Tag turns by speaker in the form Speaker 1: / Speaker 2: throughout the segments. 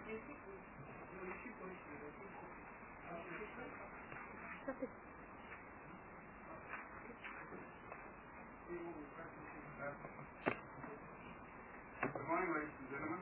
Speaker 1: Good morning, ladies and gentlemen.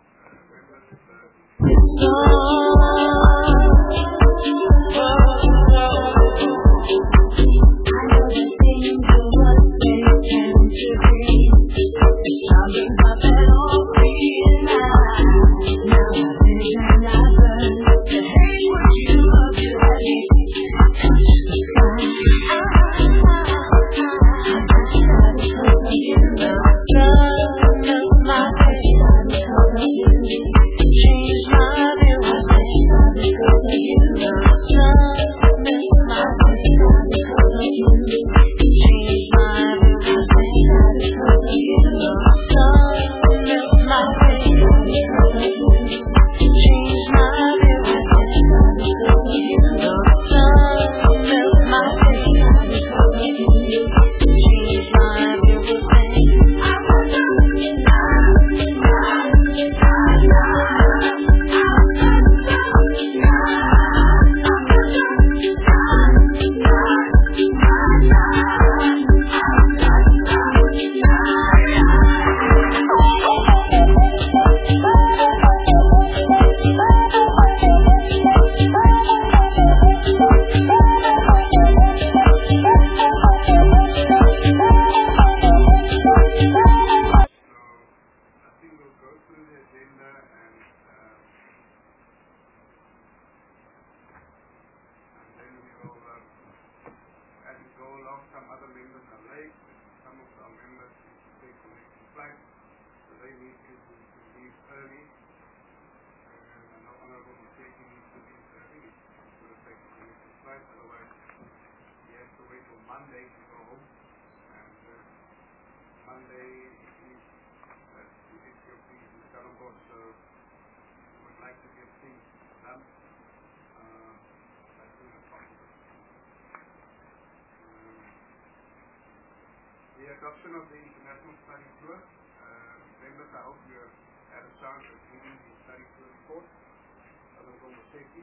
Speaker 1: The adoption of the International Study Tour. Members, I hope you have had a chance of reading the study tour report, Southern Safety,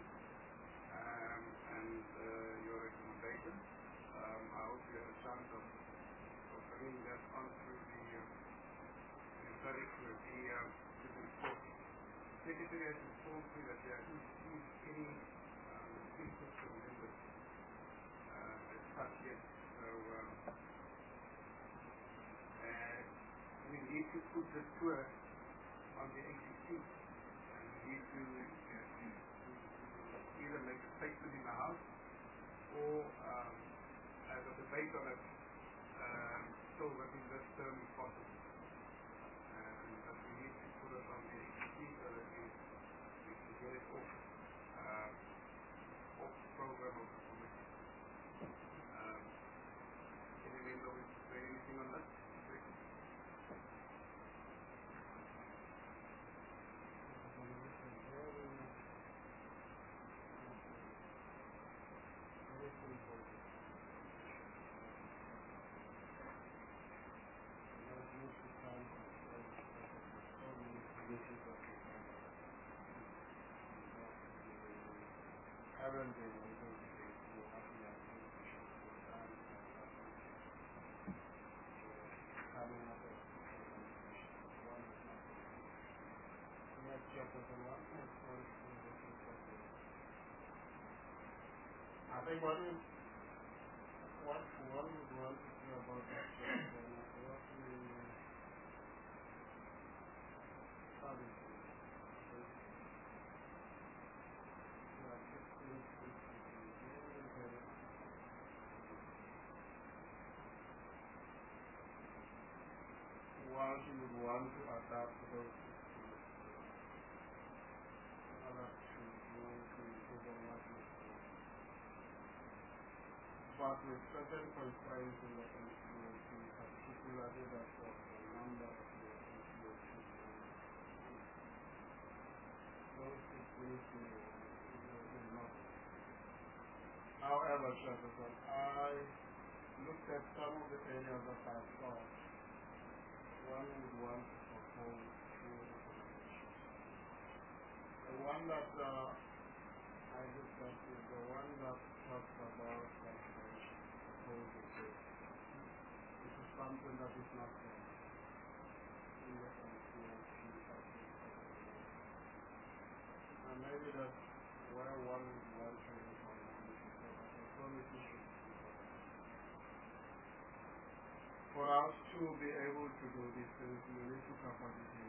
Speaker 1: and your recommendations. I hope you had a chance of bringing that onto the study tour, the report. The Secretary has informed me that there isn't any input from members as such yet. So we need to put the tour on the ACC, and we need to either make a statement in the House or have a debate on it still within this term if possible. But we need to put it on the ACC so that we can get it off the program of the committee. Any member wish to say anything on that?
Speaker 2: I think what one would want to say about that what you would want to adapt to those but with certain constraints in the NCOC, particularly that of the number of the NCOC. Those things will not. However, Chairperson, I looked at some of the areas that I thought one would want to propose through recommendations. one that I looked at is the one that talks about like proposal. This is something that is not in the NCLC. And maybe that's where one would want to recommend because the committee should for us to be able to do these things, we need to capacity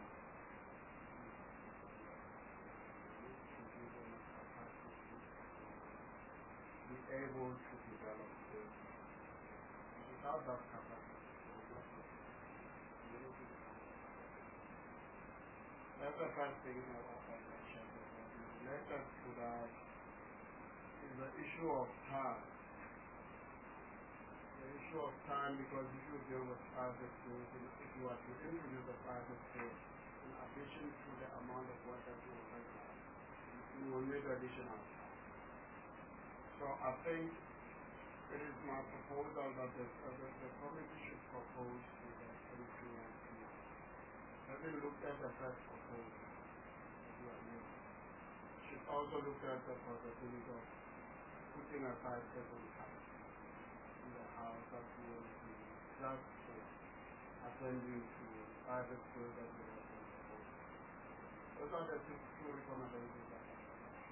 Speaker 2: be able to develop this. Without that capacity, that's the first thing I mentioned. Related to that is the issue of time. The issue of time, because if you deal with private schools, if you are to introduce a private school, in addition to the amount of work that you will have, you will need additional time. So I think it is my proposal that the committee should propose to the NCLC, having looked at the first proposal that we are making, should also look at the possibility of putting aside certain time in the house that we will be just attending to private schools that we have been proposed. Those are the two recommendations that I have.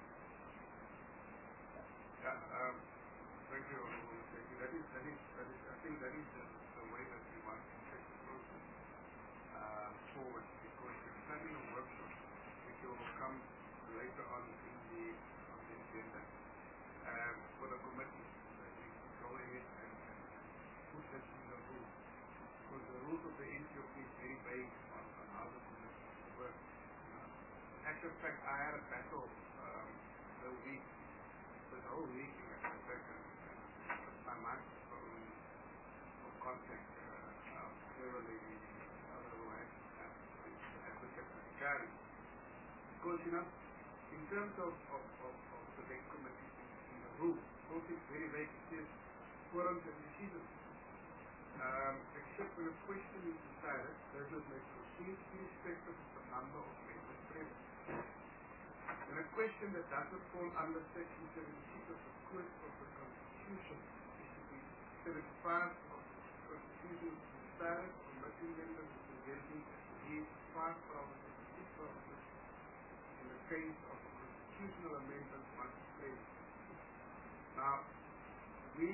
Speaker 1: Thank you, Honorable Secretary. I think that is the way that we want to take the process forward, because we're planning a workshop which will come later on in the agenda for the committee that we go ahead and put this in the rules. Because the rules of the NCOP is very vague on how the committee works. In actual fact, I had a battle the whole week in actual fact, my microphone for contact clearly otherwise advocate Gary. Because in terms of the big committee in the room, both is very vague. It says quorums and decisions. Except when a question is decided, does not make proceed irrespective of the number of members present. And a question that doesn't fall under section 76 of the Code of the Constitution is to be 75 of the Constitution is decided, committee members representing these 5 provinces and 6 provinces in the case of a constitutional amendment once placed. Now, we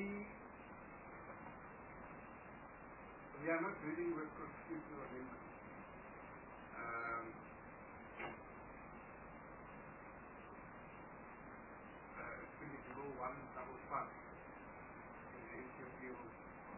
Speaker 1: are not dealing with constitutional amendments. Law 155 in the NCOP rules.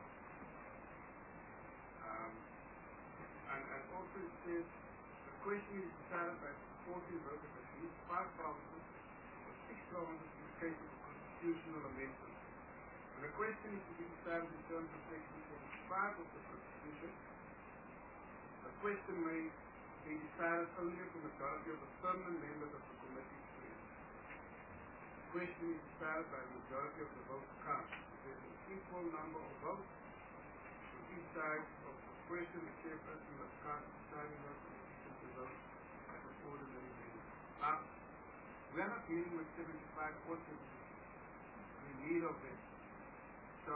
Speaker 1: And also it says the question is decided by supporting vote of at least 5 provinces or 6 provinces in the case of a constitutional amendment. And the question is to be decided in terms of section 75 of the Constitution. The question may be decided only if the majority of the permanent members of the committee is present. The question is decided by the majority of the votes cast. If there is an equal number of votes on each side of the question, the chairperson must cast the deciding vote on the vote as an ordinary member. Now, we are not dealing with 75 or 76. We need of this. So,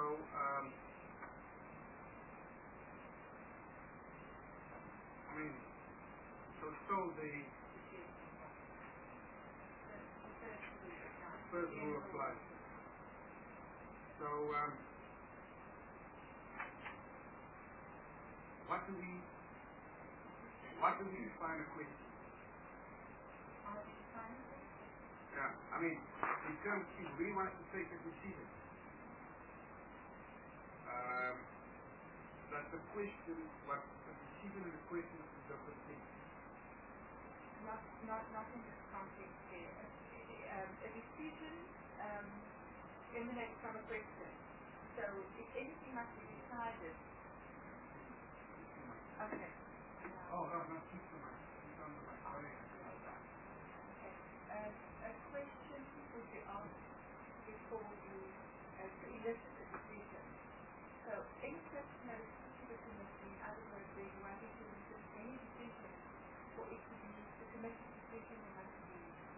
Speaker 1: so the first rule applies. So, what do we define a question? Yeah, in terms, if we want to take a decision, that the question, what the decision and the question is different things.
Speaker 3: Not in this context here. A decision emanates from a question. So if anything must be decided. Okay.
Speaker 1: Oh, no, not too much.
Speaker 3: A question would be asked before you elicit a decision. So any question that is put to the committee, in other words, where you want to elicit any decision, for it to be the committee's decision, there must be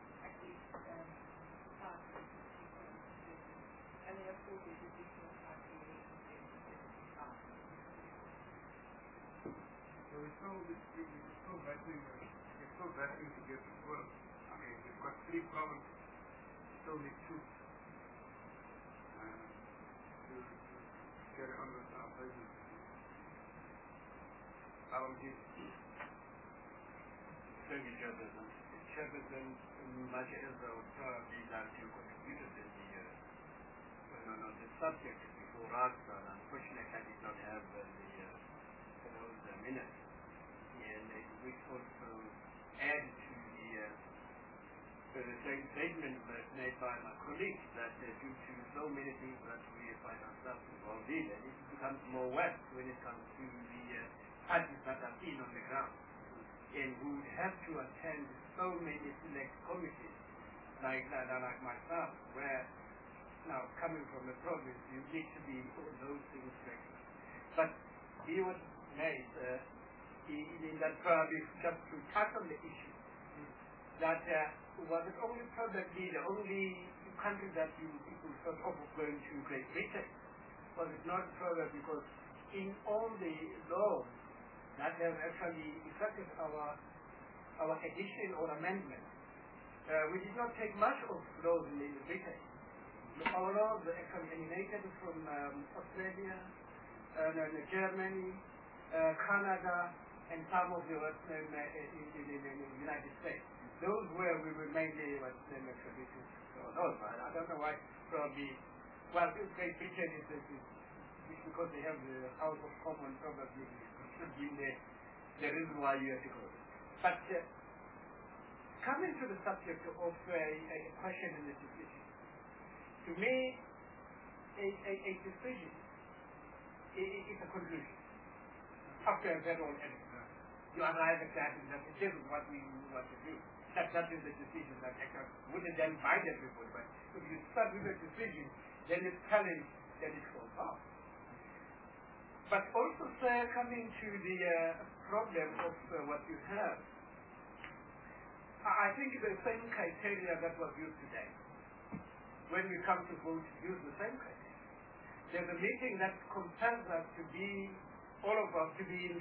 Speaker 3: for the decision of RTA in 2075?
Speaker 1: So we're still battling to get this work. I mean, we've got 3 provinces, still need 2 to carry on with our business.
Speaker 4: Thank you, Chairperson. Chairperson, much as I would probably like to contribute to the subject before us, but unfortunately I did not have those minutes. And we also add to the statement made by my colleagues that due to so many things that we find ourselves involved in, and it becomes more worse when it comes to the parties that are seen on the ground, and who have to attend so many select committees, like myself, where now coming from the province, you need to be all those things regular. But he was made in that probably just to tackle the issue that was it only probably the only country that you people thought of going to Great Britain? Was it not probably because in all the laws that have actually affected our addition or amendment, we did not take much of laws in Britain. Our laws were actually emanated from Australia, Germany, Canada, and some of the in the United States. Those where we were mainly traditions. So those, I don't know why. Probably, well, Great Britain is because they have the House of Commons. Probably should be the reason why you have to go. But coming to the subject of a question in the decision, to me, a decision is a conclusion. After a very old evidence, you arrive at that, and that this is what we want to do. That is the decision that actually wouldn't then bind everybody. But if you start with a decision, then it's telling that it goes off. But also, sir, coming to the problem of what you have, I think the same criteria that was used today. When we come to vote, use the same criteria. There's a meeting that compels us to be, all of us to be in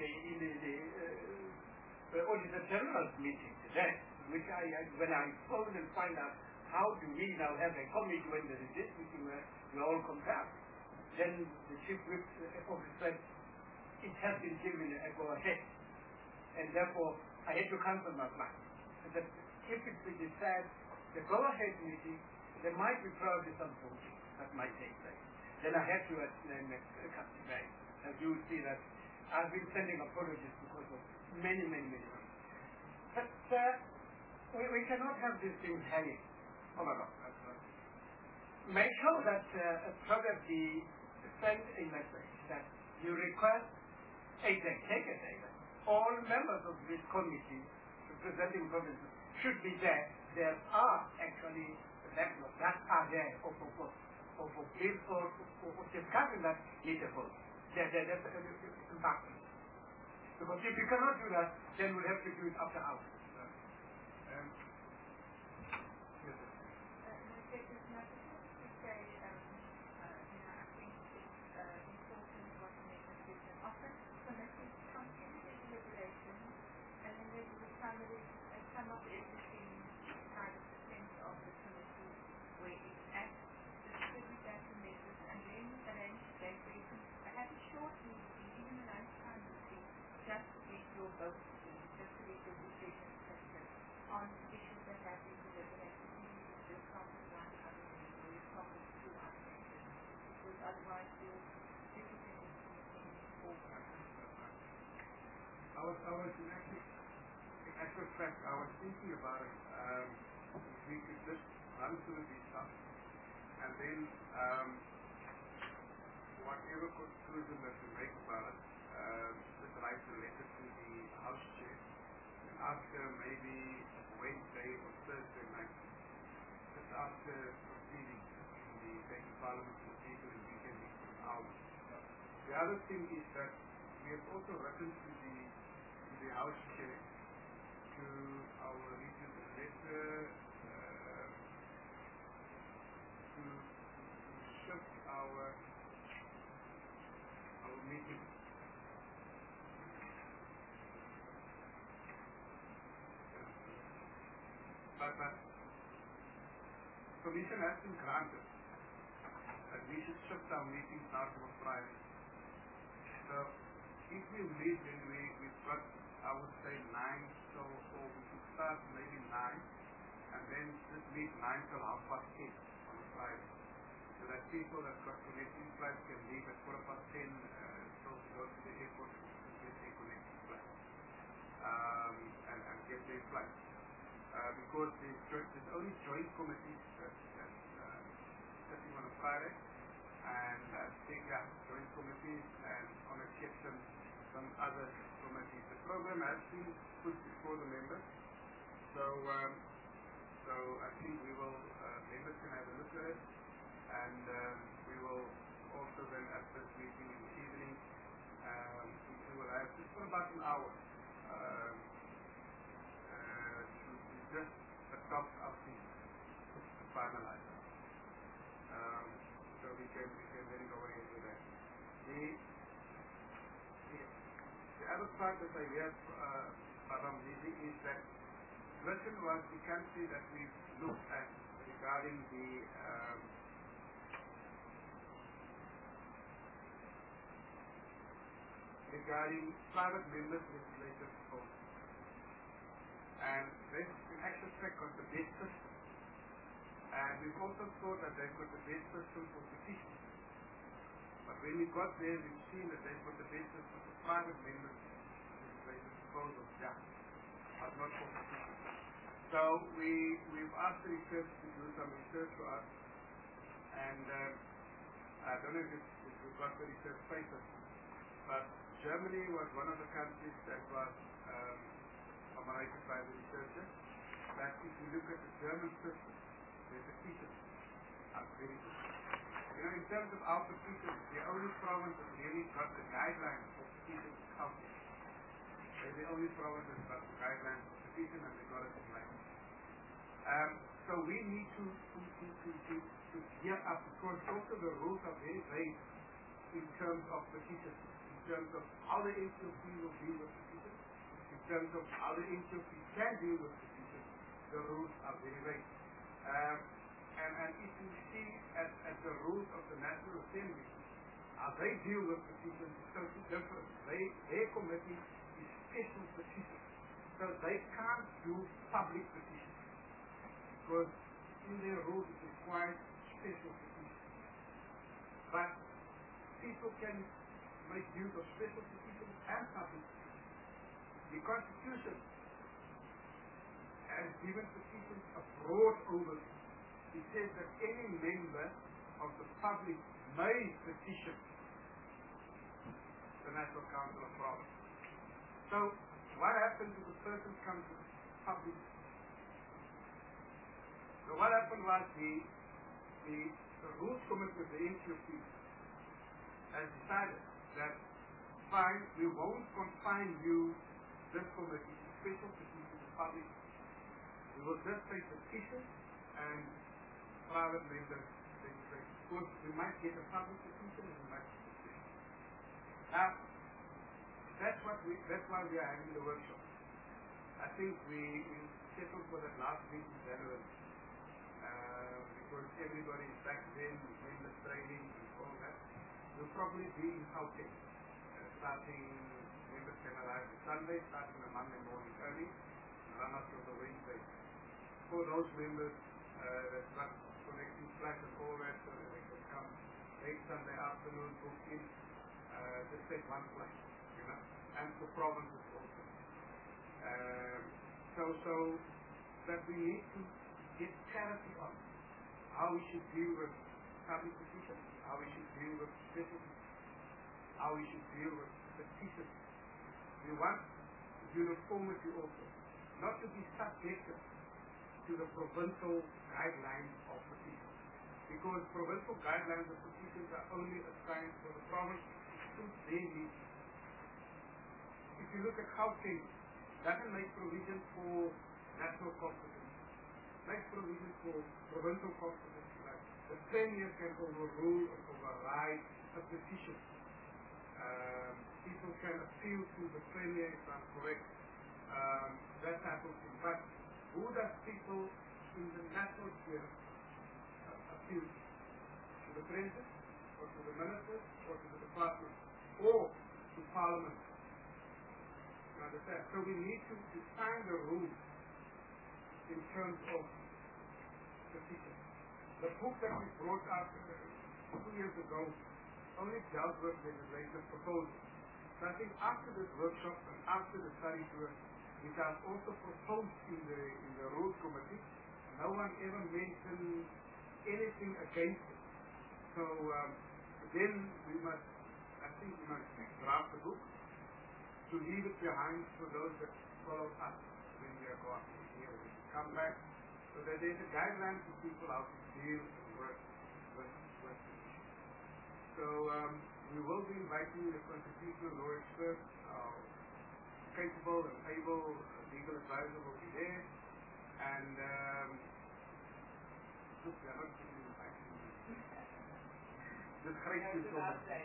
Speaker 4: the Auditor General's meeting today, which when I phone and find out how do we now have a committee when there is this meeting where we're all compelled, then the chief whip officer said it has been given a go-ahead, and therefore I had to cancel my plan. So that if it decides the go-ahead meeting, there might be probably some voting that might take place. Then I have to come back. As you will see that I've been sending apologies because of many. But we cannot have these things hanging. Oh my God. Make sure that probably send a message that you request take a day. All members of this committee representing provinces should be there. There are actually backlogs that are there of discussing that need a vote. That's important. Because if you cannot do that, then we'll have to do it after hours.
Speaker 3: Come up with everything kind of the center of the committee where it's at, distribute that to members, and then arrange that they can have a short meeting, even a lunchtime meeting, just to get your vote in, just to get your decision taken on issues that have been deliberated. You're talking to one other member, or you're talking to two other members, because otherwise your decision is making over.
Speaker 1: I was in actual fact, I was thinking about it. We could just run through these stuff, and then whatever conclusion that we make about it, just write a letter to the House Chair and ask her maybe Wednesday or Thursday night, just after proceeding the second Parliament procedure, and we can meet for an hour. The other thing is that we have also written to the House Chair to our regional letter to shift our meeting. But permission has been granted that we should shift our meetings now to a Friday. So if we meet, then we've got, I would say 9, so or we could start maybe 9 and then just meet 9 till 10:30 on a Friday. So that people that got connecting flights can leave at 10:15 so to go to the airport and get their connecting flight and get their flight. Because there's only joint committees that's sitting on a Friday, and joint committees, and on exception some other committees. The program has been put before the members, so I think we will members can have a look at it, and we will also then at this meeting in the evening we will have just for about an hour. Just adopt our thing to finalize it. So we can then go ahead with that. The other part that I hear from Lizzie is that question was the country that we looked at regarding the private members' legislative proposals. And this in actual fact got the best system. And we've also thought that they've got the best system for petitions. But when we got there, we've seen that they've got the best system for private members' legislative proposals, but not for petitions. So we've asked the research to do some research for us. And I don't know if we've got the research papers, but Germany was one of the countries that was nominated by the researcher, that if you look at the German system, their petitions are very good. In terms of our petitions, the only province that really got the guidelines for petitions is Gauteng. They're the only province that got the guidelines for petition, and they got it in line. So we need to gear up, because also the rules are very vague in terms of petitions, in terms of how the HLP will deal with petitions, in terms of how the HLP can deal with petitions. The rules are very vague. And if you see at the rules of the National Assembly, how they deal with petitions is totally different. Their committee is special petitions. So they can't do public petitions, because in their rules it requires special petitions. But people can make use of special petitions and public petitions. The Constitution has given petitions a broad overview. It says that any member of the public may petition the National Council of Province. So what happens if a person comes to public? So what happened was the Rules Committee, the NCOP, has decided that fine, we won't confine you, this committee, to special petitions to the public. We will just take petitions and private members' legislation. Of course, we might get a public petition and we might get a petition. Now, that's why we are having the workshop. I think we settled for that last week in January. Because everybody is back then, members training and all that. We'll probably be in Gauteng. Starting, members can arrive on Sunday, starting on Monday morning early, and run up till the Wednesday. For those members that got connecting flights and all that, so that they can come late Sunday afternoon, book in, just take one flight, and for provinces also. So that we need to get clarity on how we should deal with public petitions, how we should deal with special petitions, how we should deal with petitions. We want uniformity also, not to be subjected to the provincial guidelines of petitions, because provincial guidelines of petitions are only assigned for the province to suit their needs. If you look at Gauteng, doesn't make provision for national competence, makes provision for provincial competence, like the Premier can overrule or override a petition. People can appeal to the Premier, if I'm correct, that type of thing. But who does people in the national sphere appeal to? To the President, or to the Ministers, or to the Department, or to Parliament? You understand? So we need to define the rules in terms of petitions. The book that we brought up 2 years ago only dealt with legislative proposals. So I think after this workshop and after the study tour, which I've also proposed in the Rules Committee, no one ever mentioned anything against it. So then we must draft the book to leave it behind for those that follow us when we are going here, when we come back, so that there's a guideline for people how to deal and work with the issue. So we will be inviting the constitutional law expert, our capable and able legal advisor will be there, and look, we are not going to invite this great people.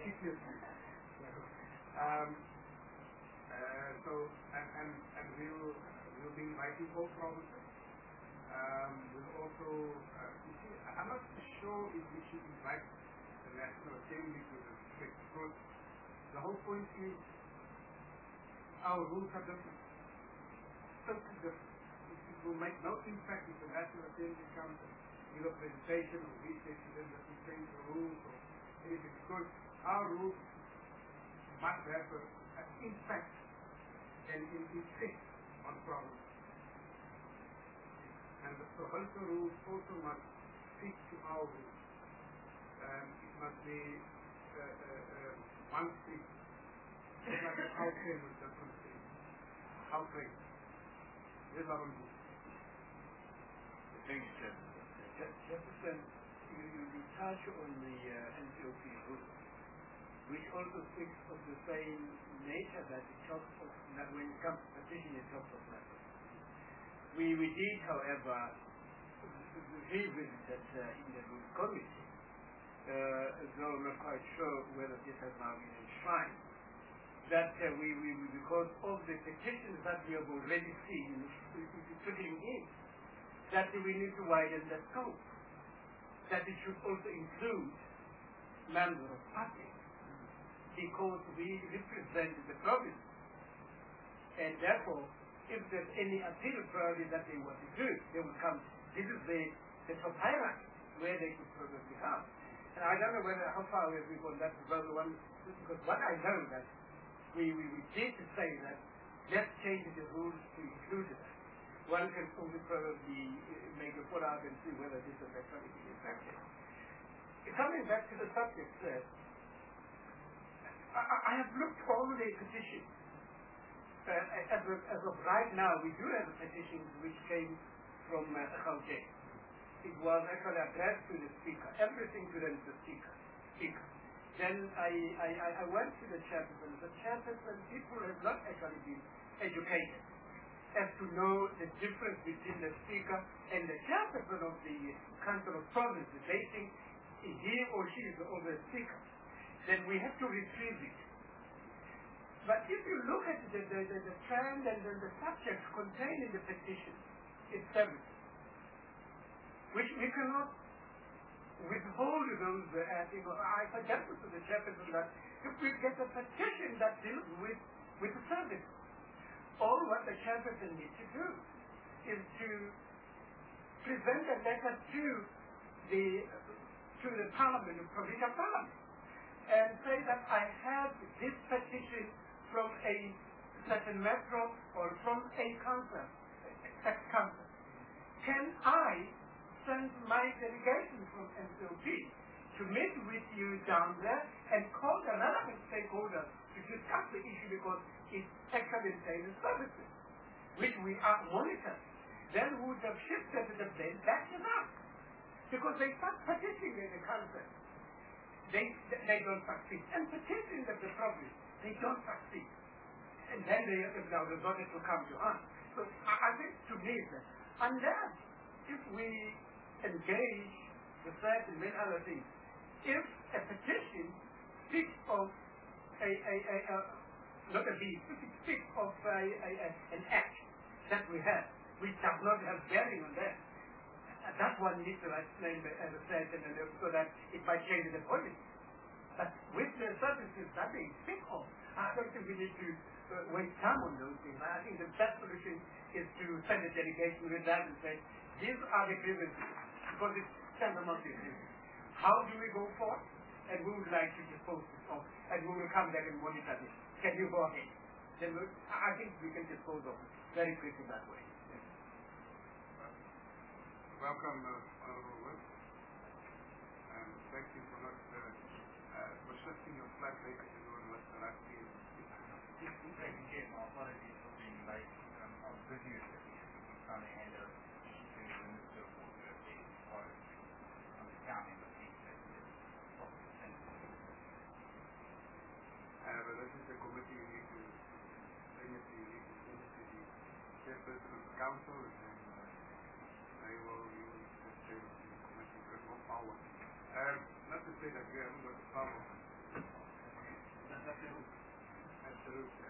Speaker 1: And we'll be inviting all provinces. We'll also, you see, I'm not sure if we should invite the National Assembly to the respect, because the whole point is our rules are different, totally different. It will make no impact if the National Assembly comes and give a presentation or we say to them that we change the rules or anything, because our rules must have an impact and an effect on problems. And the provincial rules also must fit to our rules. It must be one thing. It's like a outcome with different things. Outcome. This is our rule.
Speaker 4: Thank you, Chairman. Jefferson, you touch on the NCOP rule, which also speaks of the same nature that it talks of, that when it comes to petition, it talks of matters. We did, however, revisit that in the Rules Committee, though I'm not quite sure whether this has now been enshrined, that because of the petitions that we have already seen filling in, that we need to widen the scope, that it should also include members of parties, because we represent the province, and therefore, if there's any appeal priority that they want to do, they will come. This is the top hierarchy where they could probably have. And I don't know how far we have gone that further one, because what I know that we did say that let's change the rules to include that. One can only probably make a follow up and see whether this is actually effective. Coming back to the subject, I have looked over the petition. As of right now, we do have a petition which came from Gauteng. It was actually addressed to the Speaker, everything to the Speaker. Then I went to the chairperson. The chairperson, people have not actually been educated as to know the difference between the Speaker and the chairperson of the Council of Provinces. They think he or she is the Speaker. Then we have to retrieve it. But if you look at the trend and the subjects contained in the petition, it's everything, which we cannot withhold those. I suggested to the chairperson that if we get a petition that deals with the service, all what the chairperson needs to do is to present a letter to the Parliament, the Provincial Parliament, and say that I have this petition from a certain metro or from a council, ex-council. Can I send my delegation from NCOP to meet with you down there and call the relevant stakeholders to discuss the issue, because it actually entails services, which we are monitoring? Then we would have shifted the blame back to us, because they start petitioning in the council. They don't succeed. And petitioning the province, they don't succeed. And then they have now resorted to come to us. So I think to me that unless if we engage the fact and many other things. If a petition speaks of not a bill, if it speaks of an act that we have, which does not have bearing on that, that one needs to explain as a certain so that it might change the policy. But with the services that they speak of, I don't think we need to waste time on those things. I think the best solution is to send a delegation with that and say, these are the grievances, because it's tantamount to grievances. How do we go forward? And we would like to dispose this of, and we will come back and monitor this. Can you go ahead? Then I think we can dispose of it very quickly that way. Yes.
Speaker 1: Welcome, Honorable Wood. And thank you for not for shifting your flag later to do what the last year.
Speaker 5: Thank you, Chair. My apologies for being late. I was busy with this. I'm trying to hand over to the Minister for the accounting the fees that
Speaker 1: but this is the committee you need to bring it to the chairperson of the council, and then they will use the chair of the committee to have more power. Not to say that we haven't got the power. Absolutely.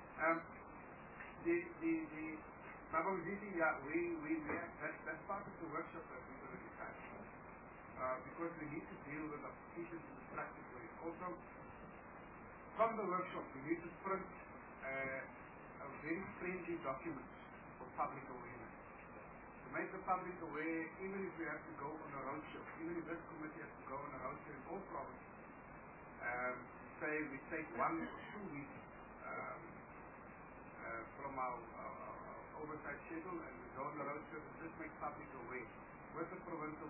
Speaker 1: That's part of the workshop that we're going to decide. Because we need to deal with the petitions in a practical way. Also, from the workshop, we need to print a very friendly document for public awareness. To make the public aware, even if we have to go on a roadshow, even if this committee has to go on a roadshow in all provinces, say we take 1 or 2 weeks from our oversight schedule and we go on the roadshow and just make public aware with the provincial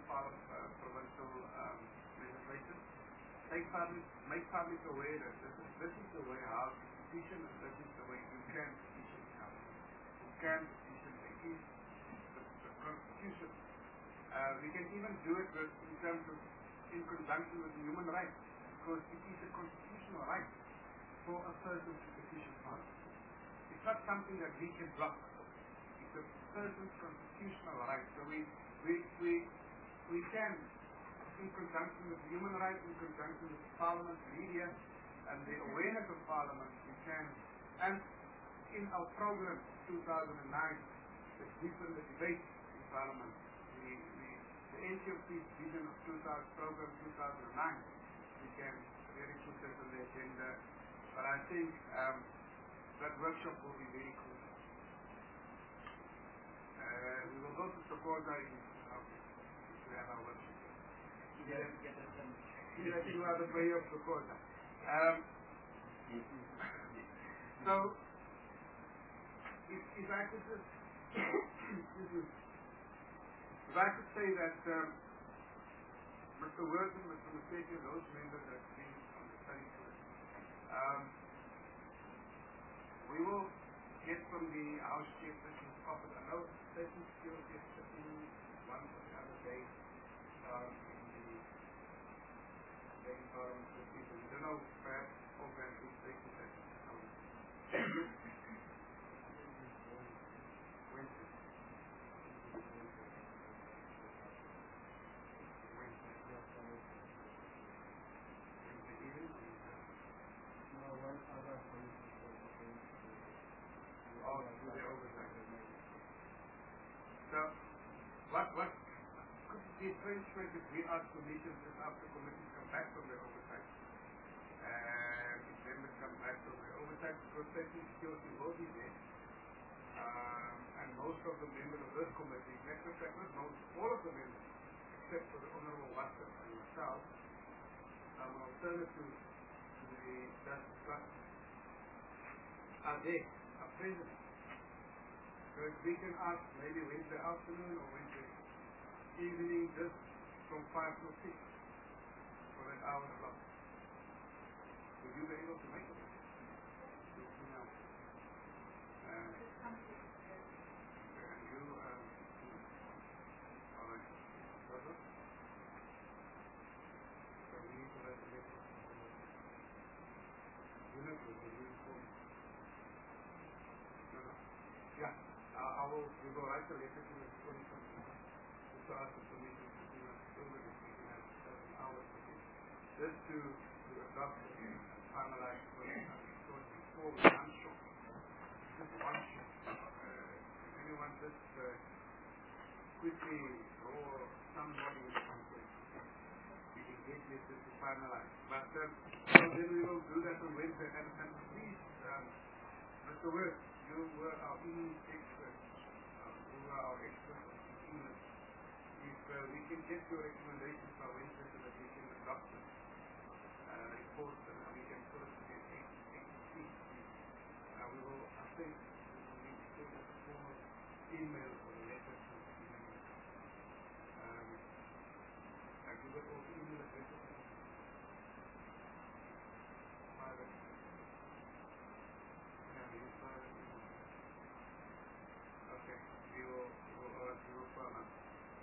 Speaker 1: legislation. Make public aware that this is the way how to petition, and this is the way you can petition the council. You can petition the Constitution. We can even do it in conjunction with human rights, because it is a constitutional right for a person to petition Parliament. It's not something that we can block. It's a person's constitutional right. So we can, in conjunction with human rights, in conjunction with Parliament, media, and the awareness of Parliament, we can, and in our program 2009, the deepen the debate in Parliament, the NCOP's vision of program 2009, we can really put that on the agenda. But I think that workshop will be very cool. We will go to Socorro if we have our workshop. You are the way of Socorro. So, if I could just, if I could say that Mr. Wirth and Mr. Muteke, those members that have been on the study tour, we will get from the House Chairperson's office. I know certain skills get sitting one or the other day in the Lady Parliament with people. We don't know, perhaps, perhaps we'll take the session. Wednesday. So, what could be a arrangement if we ask commissions and after committees come back from their oversight? If members come back from their oversight, because certain skills will be there. And most of the members of this committee, all of the members, except for the Honorable Watson and myself, an alternative to the Justice Trust, are there, are present. So if we can ask maybe Wednesday afternoon or Wednesday evening, just from 5 to 6 for an hour slot. Would you be able to make it? And you, all right. Brother? So we need to let the next unit with the uniform. No. Yeah. We will write a letter to the police to ask the permission to do it over the this to adopt and finalize what I thought before with one shot. Just one shot. If anyone just quickly draw somebody with something, we can get this to finalize. But so then we will do that on Wednesday. And please, Mr. Wirth, you were our English expert. You were our expert on English. If we can get your recommendations by Wednesday so that we can adopt them, report them, and we can put it in ATC. We will, I think, we need to send a formal email or a letter to the members. Have you got all the email addresses? Private. Okay, we will follow up.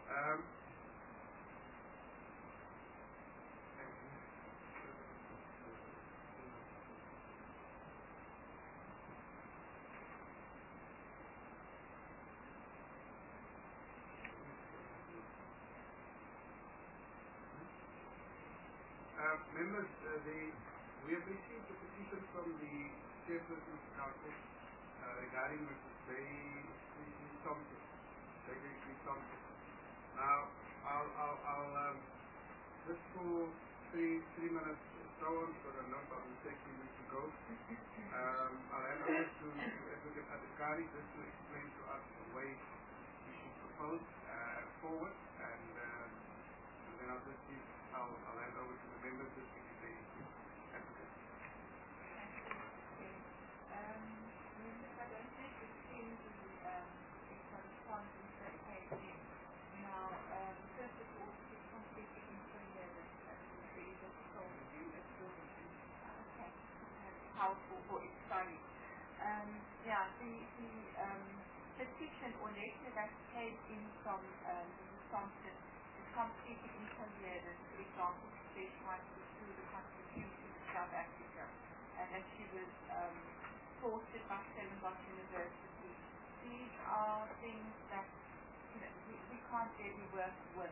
Speaker 1: Members, we have received a petition from the Chairperson's Council regarding Mrs. Daisy Thompson. Now, I'll just for 3 minutes throw on for a note of the section we need to go. I'll hand over to Advocate Adhikari just to explain to us the way we should propose forward, and then I'll just give, I'll hand over to the members just to give their input. Advocate.
Speaker 3: Members, I don't think we've seen the correspondence that came in. Now, first of all, it is completely incoherent and very difficult to do according to powerful or exciting. The petition or letter that came in from Mrs. Thompson is completely incoherent. For example, she wants to sue the Constitution of South Africa and that she was forced by Stellenbosch University. These are things that we can't really work with.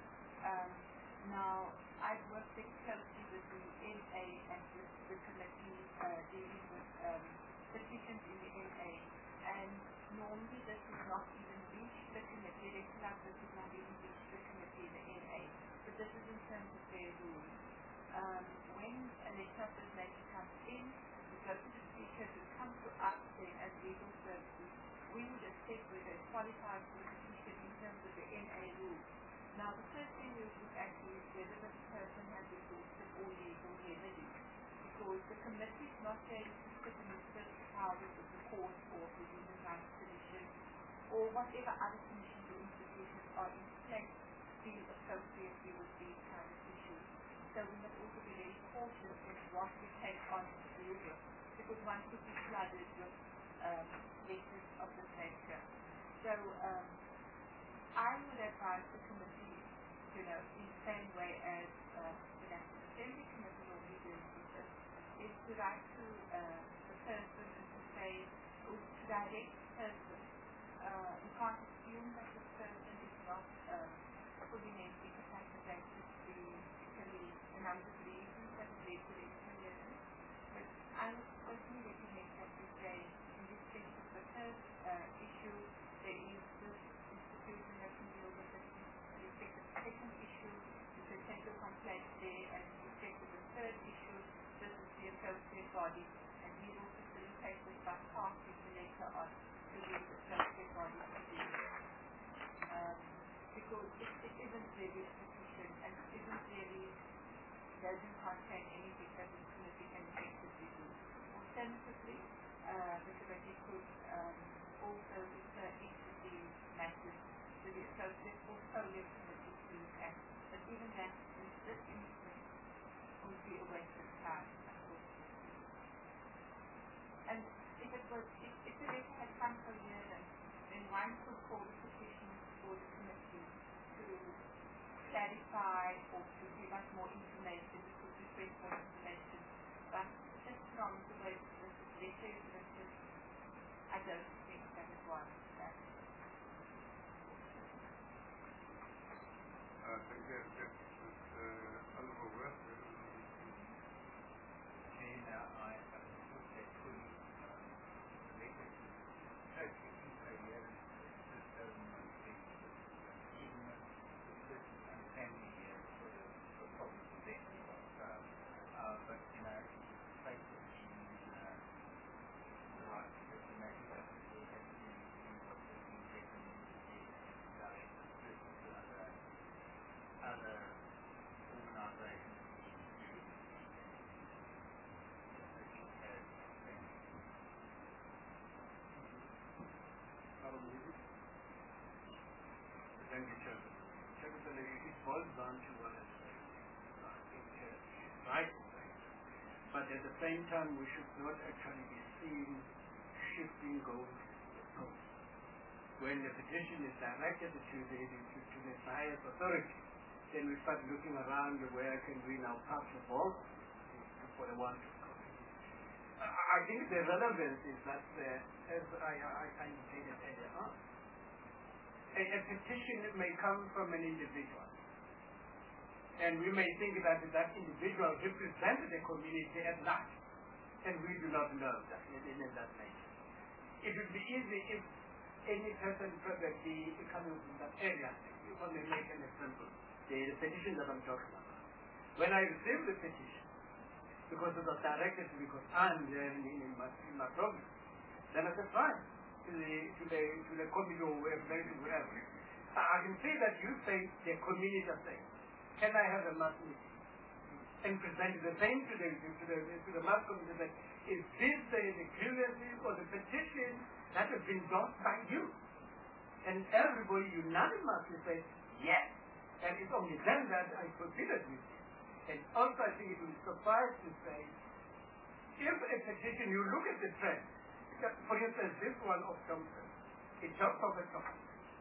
Speaker 3: Now, I've worked very closely with the NA and with the committee dealing with petitions in the NA, and normally this is not even reached the committee. This is not even reached the committee in the NA, but this is in terms of their rules. When a letter of this nature comes in, we go to the speaker who comes to us then as legal services. We would assess whether it qualifies for the petition in terms of the NA rules. Now, the first thing we would look at is whether the person has exhausted all legal remedies, because the committee is not going to sit in the search powers of the court or the Human Rights Commission or whatever other commissions or institutions are in place to deal appropriately with these kind of issues. So we must also be very cautious in what we take on to deal with, because one could be flooded with letters of this nature. So I would advise the committee, in the same way as the National Assembly Committee normally does with this, is to write to the person and to say, or to direct the person. You can't assume that this person is not fully mentally capacitated to be a number of reasons that have led to the incoherence. But I would personally recommend that we say, in this case, the first issue, there is this institution that can deal with it. With respect to the second issue, you can take the complaint there, and with respect to the third issue, this is the appropriate body, and we will facilitate this by passing the letter on to the appropriate body to do it. Because it isn't really a petition, and it doesn't contain anything that the committee can effectively do. Alternatively, the committee could also refer each of these matters to the associate portfolio committee to look at. But even that, in this instance, would be a waste of time, unfortunately. And if the letter had come coherent, then one could call the petition for the committee to clarify or to give us more information. We could request more information. But just from the way this letter is written, I don't think that it was that.
Speaker 1: Thank you. Oliver Wirth.
Speaker 4: on to what is right. But at the same time, we should not actually be seen shifting goals. When the petition is directed to the highest authority, then we start looking around where can we now pass the ball for the one to go. I think the relevance is that, as I indicated earlier on, a petition may come from an individual. And we may think that that individual represents the community at large. And we do not know that in that nature. It would be easy if any person probably coming from that area, you want to make an example, the petition that I'm talking about. When I received the petition, because it was directed because I'm there in my province, then I said, fine, to the committee or wherever. I can see that you say the community are saying, can I have a mass meeting? And present the same to the mass committee that is this the grievances or the petition that has been done by you? And everybody unanimously says yes. And it's only then that I considered with you. And also I think it will suffice to say, if a petition, you look at the trend, for instance, this one of Thompson, it talks of a topic.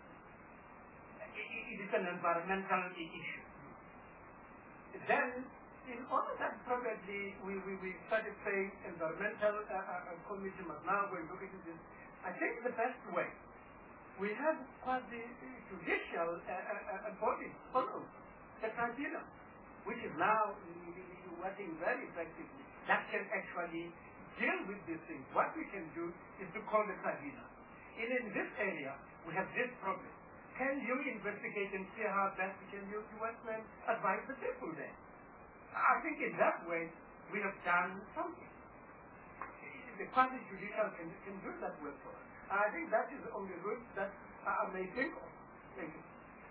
Speaker 4: It is an environmental issue. Then, in order that probably we started saying environmental committee must now go and look into this, I think the best way, we have quasi-judicial body, the tribunal, which is now working very effectively, that can actually deal with these things. What we can do is to call the tribunal. In this area, we have this problem. Can you investigate and see how best we can use the Westland advise the people there? I think in that way, we have done something. The quasi-judicial can do that work for us. I think that is the only route that I may think of. Thank you.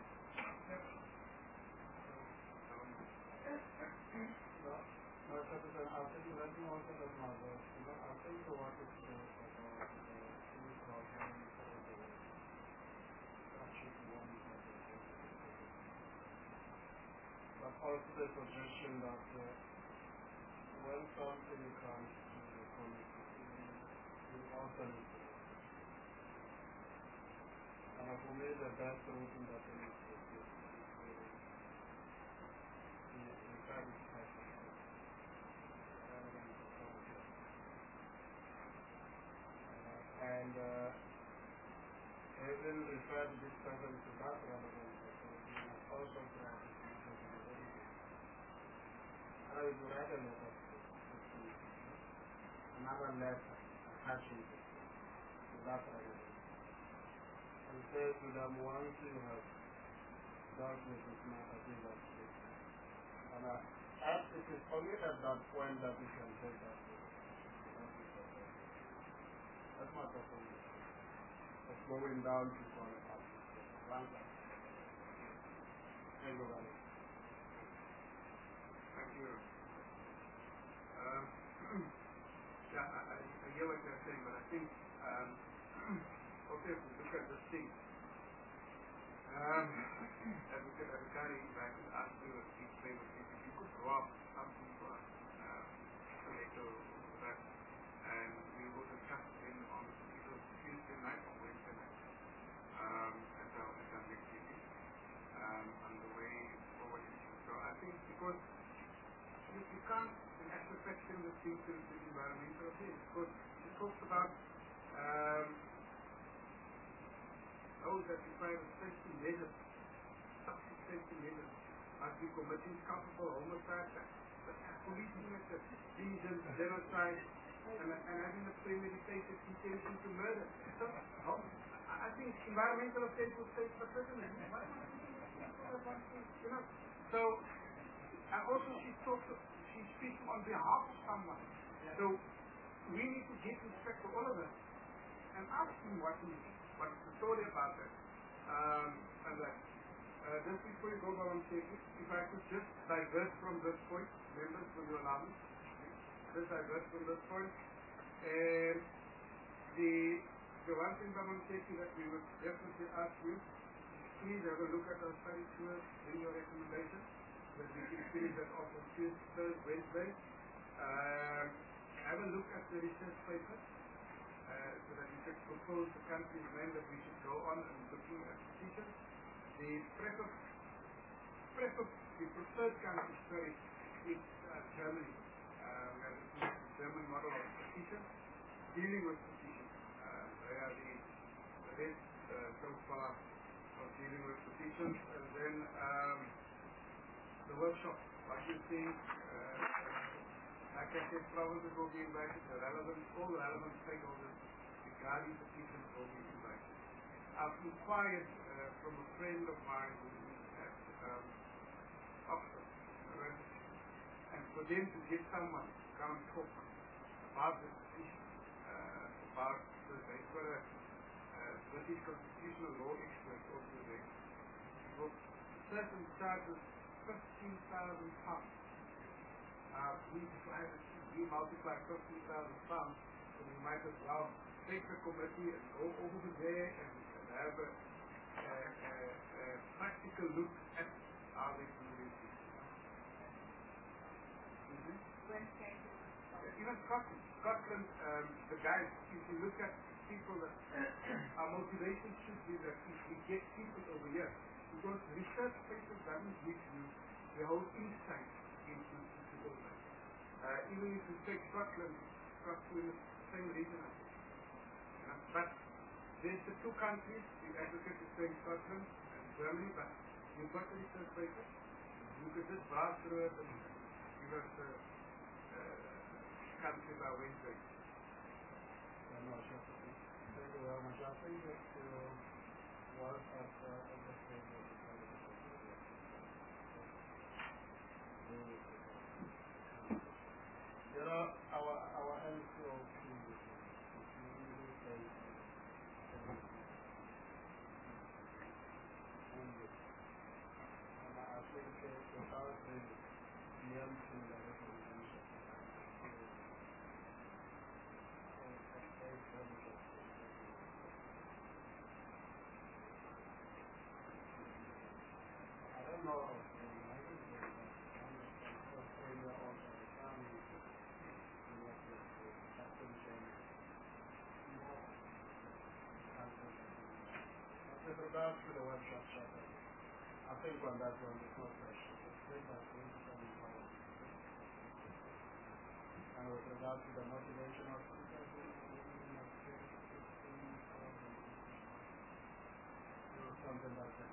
Speaker 2: Also the suggestion that when something comes to the committee, we also need to and for me the best solution that we need to do is the private session rather than the committee. And even refer to this person to that rather than the committee, also grant I would write a letter another letter attaching to that writing. And say to them, once you have dealt with this matter, do that. And it is only at that point that we can take that. That's my proposal. It's going down to qualify. Thank you very much.
Speaker 1: Thank you. I hear what you're saying, but I think also if we look at this thing, Advocate Adhikari, if I could ask you a big favor, if you could draw up something for us, later that, and we will discuss it on either Tuesday night or Wednesday night at our next meeting on the way forward. So I think because you can't, in actual section, the things to the environmental things, because it talks about those that require safety measures, safety measures, must be committing culpable homicide, policing at the diligence, genocide, and having the premeditated intention to murder. So, I think environmental state will take the precedent. You know, so. And also she's speaking on behalf of someone. So we need to give respect to all of them and ask him what's the story about that. And that. Just before you go on taking, if I could just divert from this point, members, will you allow me? Just divert from this point. The one thing that I'm taking that we would definitely ask you, please have a look at our study tour, bring your recommendations. that we can finish that off on Tuesday, Wednesday. Have a look at the research paper so that we can propose the country's name that we should go on and looking at petitions. The preferred country choice is Germany. We have the German model of petitions, dealing with petitions. They are the best so far of dealing with petitions. And then the workshop. What do you think? Like I said, provinces will be invited, all the relevant stakeholders regarding petitions will be invited. I've inquired from a friend of mine who is at Oxford, and for them to get someone to come and talk about the petition, about the British constitutional law expert also there. Well, certain charges £15,000. We multiply £15,000, so we might as well take the committee and go over there and have a practical look at how they can do this. Even Scotland, the guys, if you look at people that our motivation should be that if we get people over here, because research papers doesn't give you the whole insight into all that. Even if you take Scotland is the same region, I think. But there's the two countries, the advocate is saying Scotland and Germany, but you've got the research paper. You could just browse through it and give us the country by Wednesday.
Speaker 2: Thank you very much. I think that was at the stage of the you know, our NCO team is really very and I think without the MC that is on the I don't know if I think Australia or the family with regards to the workshop chapter, I think on that one there's no question. And with regards to the motivation of something like that.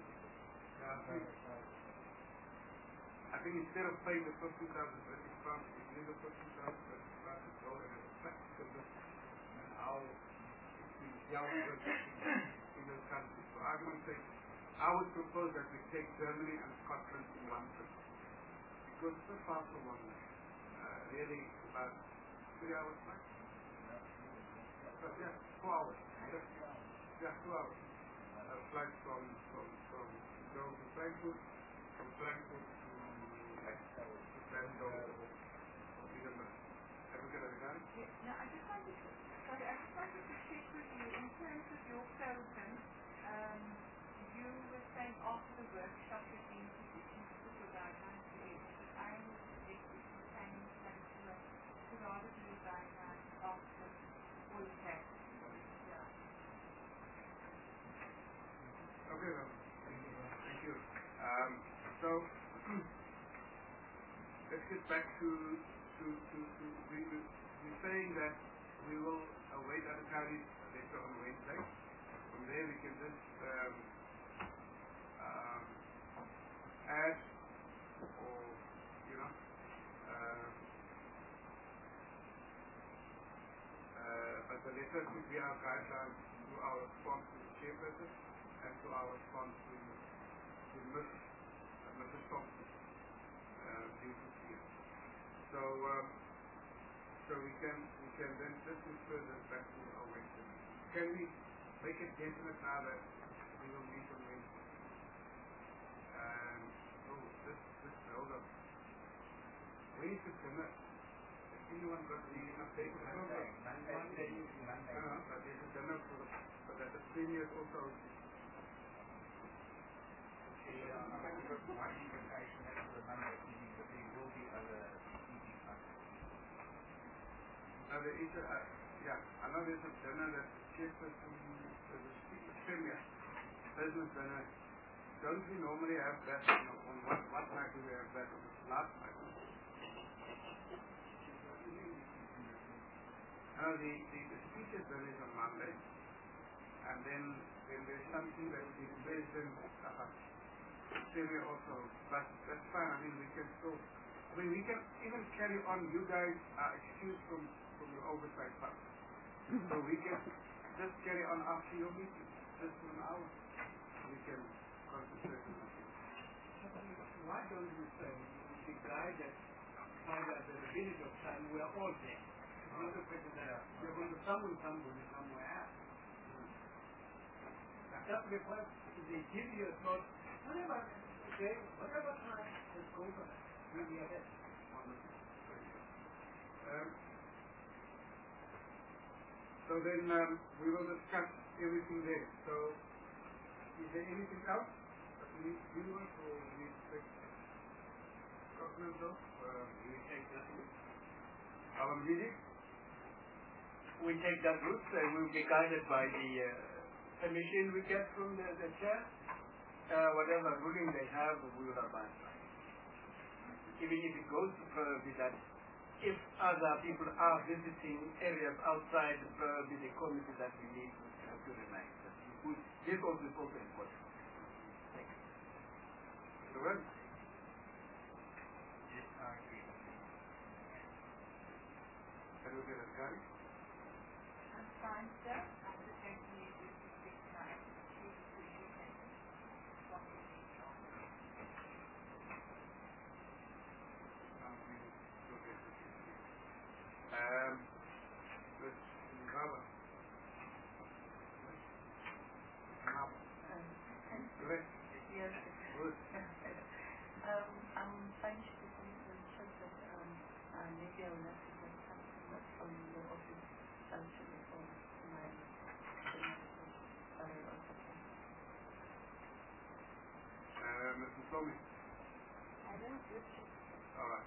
Speaker 1: I think instead of paying the £15,000 British pounds, we need the £15,000 British pounds to go and have a practical look at how it's been dealt with in those countries. For argument's sake, I would propose that we take Germany and Scotland in one trip. Because it's so far from one another. Really, about 3 hours flight? But yeah, 4 hours. Yeah, 2 hours. Flight from go to Frankfurt, from Frankfurt to Venlo or Edinburgh. Have you got a regard?
Speaker 3: No, I just wanted to check with you in terms of your program. You were saying after the workshop you've been positioned to put your guidelines together, but I would suggest if you're saying study to rather do your guidelines after all of that.
Speaker 1: Okay, well, thank you. So let's get back to we're saying that we will await other counties later on Wednesday. From there we can just add or but the letter should be our guidelines to our response to the chairperson and to our response to Mrs. Thompson duties here. So we can then just refer this back to our Wednesday. Can we make it definite now that we will meet on Wednesday? And hold on. Where is the dinner? Has anyone got the update? Monday. But there's a dinner so that the seniors also.
Speaker 5: I got one invitation for Monday.
Speaker 1: there is I know there's a dinner that chairperson, there's a speaker premier, business dinner. Don't we normally have that, on what night do we have that? On the last night? The speakers dinner is on Monday, and then there's something that the president premier also, but that's fine. I mean, we can still, we can even carry on. You guys are excused from your oversight part, so we can just carry on after your meeting, just for an hour. We can concentrate on it.
Speaker 4: Why don't we say the guy that found out the ability of time, we are all there. You're going to summon somebody somewhere else. Just because they give you a thought, whatever time, just go for that. We'll be ahead.
Speaker 1: So then we will discuss everything there. So is there anything else that we need to do, or we take cognizance of?
Speaker 4: We take that route.
Speaker 1: Our meeting?
Speaker 4: We take that route, we'll be guided by the permission we get from the chair. Whatever ruling they have, we will abide by. Even if it goes with that, if other people are visiting areas outside the committee that we need to remind that this also is also important. Thank you.
Speaker 1: Correct.
Speaker 5: Yes, I agree.
Speaker 1: Can we get a guy?
Speaker 3: I'm fine, sir. I'm just going to use this to speak tonight. Please appreciate it. What is it?
Speaker 1: Yes. Good.
Speaker 3: I'm finished with the church that maybe I will have to get something from the office actually for my
Speaker 1: Mr. Slomi.
Speaker 3: I don't do it.
Speaker 1: All right.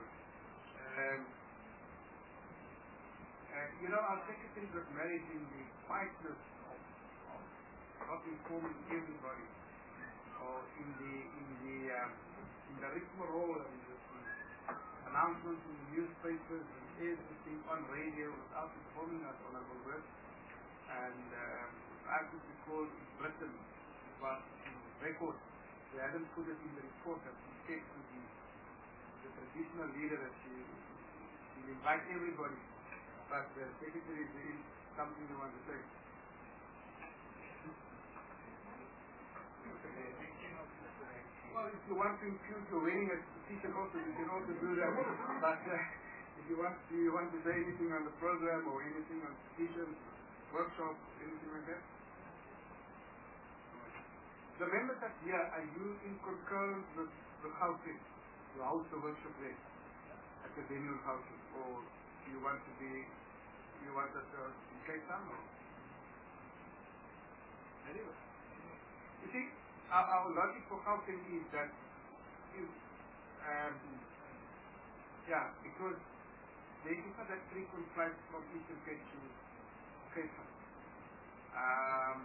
Speaker 1: Good. Our secretary got married in the quietness of not informing everybody, or in the rigmarole and the announcements in the newspapers and everything on radio without informing us on our work. And I could recall in Britain it was record. They hadn't put it in the report that she said to the traditional leader that she invite everybody. But the secretary is doing something you want to say. Well, if you want to impute your winning as a petition also, you can also do that. But if you want to say anything on the program or anything on petitions, workshop, anything like that? The members that here, are you in concurrence with Gauteng to host the workshop there at the venue of Gauteng, or do you want us to in Cape Town? Anyway, you see, our logic for Gauteng is that if, because there is not that frequent flights from Eastern Cape to Cape Town.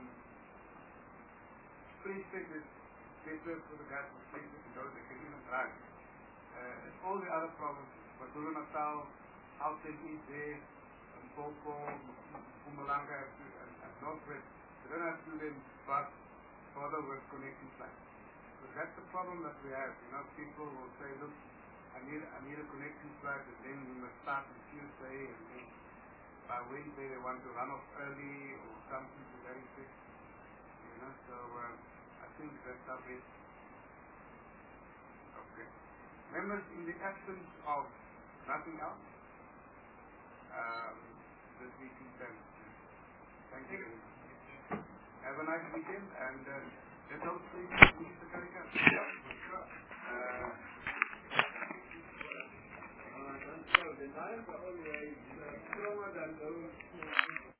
Speaker 1: Please take this paper for the guys who take it and they can even drive. All the other provinces, KwaZulu-Natal, Gauteng is there, Limpopo, Mpumalanga, and Northwest. They don't have to then bother with connecting flights. So that's the problem that we have. People will say, look, I need a connecting flight, and then we must start on Tuesday, and then by Wednesday they want to run off early or something to that effect. So I think that's our best. Okay. Members, in the absence of nothing else, this meeting ends. Thank you. Have a nice weekend, and let's hopefully meet the Karika. The knives are always stronger than those